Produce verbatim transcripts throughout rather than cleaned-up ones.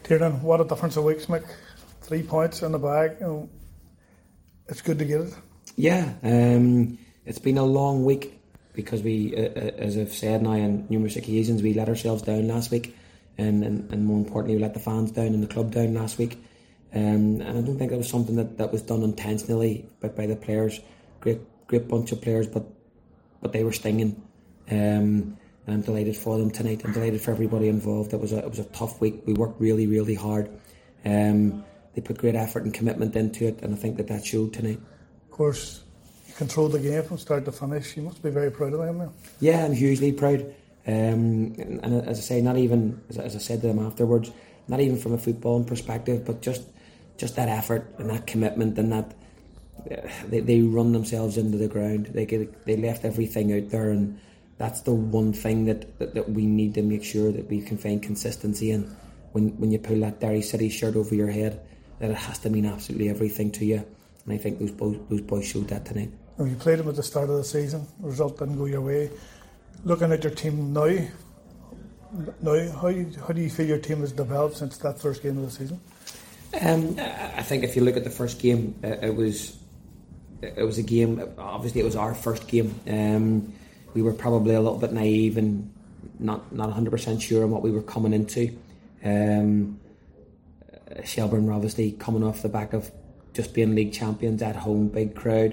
Kieran, what a difference a week's make. Three points in the bag. You know, it's good to get it. Yeah, um, it's been a long week because we, uh, as I've said now on numerous occasions, we let ourselves down last week, and, and, and more importantly, we let the fans down and the club down last week. Um, and I don't think it was something that, that was done intentionally by, by the players. Great, great bunch of players, but but they were stinging. Um, and I'm delighted for them tonight. I'm delighted for everybody involved. It was a it was a tough week. We worked really, really hard. Um, they put great effort and commitment into it, and I think that that showed tonight. Of course, you controlled the game from start to finish. You must be very proud of them now. Yeah, I'm hugely proud. Um, and, and as I say, not even as, as I said to them afterwards, not even from a footballing perspective, but just just that effort and that commitment and that uh, they they run themselves into the ground. They get, they left everything out there, and that's the one thing that, that, that we need to make sure that we can find consistency in. When when you pull that Derry City shirt over your head, that it has to mean absolutely everything to you. And I think those boys, those boys showed that tonight. Well, you played them at the start of the season. The result didn't go your way. Looking at your team now, now how, how do you feel your team has developed since that first game of the season? Um, I think if you look at the first game, it was it was a game. Obviously, it was our first game. Um, we were probably a little bit naive and not not one hundred percent sure on what we were coming into. Um, Shelbourne were obviously coming off the back of just being league champions at home, big crowd,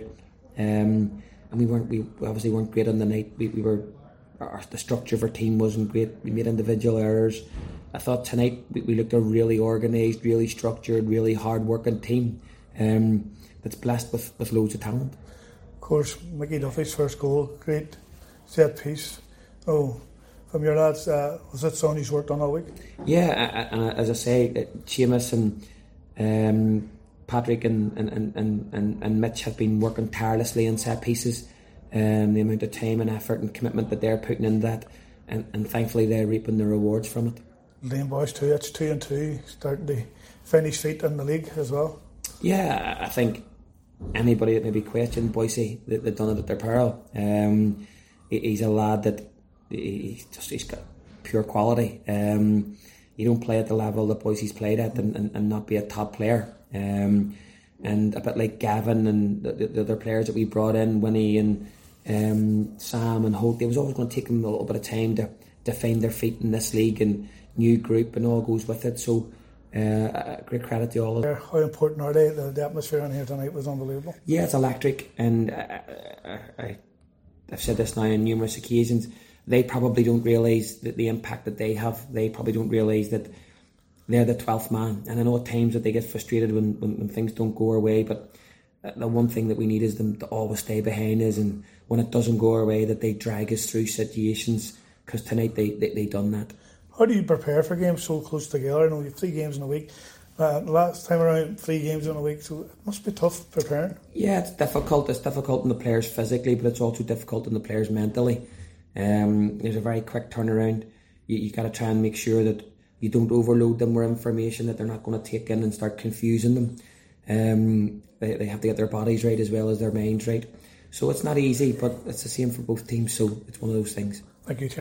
um, and we weren't. We obviously weren't great on the night. We, we were. Our, the structure of our team wasn't great. We made individual errors. I thought tonight we, we looked a really organised, really structured, really hard-working team um, that's blessed with, with loads of talent. Of course, Mickey Duffy's first goal, great set piece. Oh, from your lads, uh, was that something he's worked on all week? Yeah, and as I say, Seamus and um, Patrick and, and, and, and, and Mitch have been working tirelessly on set pieces. Um, the amount of time and effort and commitment that they're putting in that, and, and thankfully they're reaping the rewards from it. Lane boys too, that's two and two, starting to finish feet in the league as well. Yeah, I think anybody that maybe questioned Boise, they, they've done it at their peril. Um, he's a lad that he's just he's got pure quality. Um, you don't play at the level that Boise's played at and, and, and not be a top player. Um, and a bit like Gavin and the, the other players that we brought in, Winnie and um, Sam and Holt, it was always going to take them a little bit of time to, to find their feet in this league, and new group and all goes with it. So uh, great credit to all of them. How important are they? The, the atmosphere in here tonight was unbelievable. Yeah, it's electric, and I, I, I, I've said this now on numerous occasions. They probably don't realise that the impact that they have. They probably don't realise that they're the twelfth man. And I know at times that they get frustrated when, when, when things don't go our way, but the one thing that we need is them to always stay behind us, and when it doesn't go our way, that they drag us through situations, because tonight they, they, they done that. How do you prepare for games so close together? I know you have three games in a week. Uh, last time around, three games in a week, so it must be tough preparing. Yeah, it's difficult. It's difficult in the players physically, but it's also difficult in the players mentally. Um, there's a very quick turnaround. You, you got to try and make sure that you don't overload them with information that they're not going to take in and start confusing them. Um, they, they have to get their bodies right as well as their minds right. So it's not easy, but it's the same for both teams, so it's one of those things. Thank you, Chair.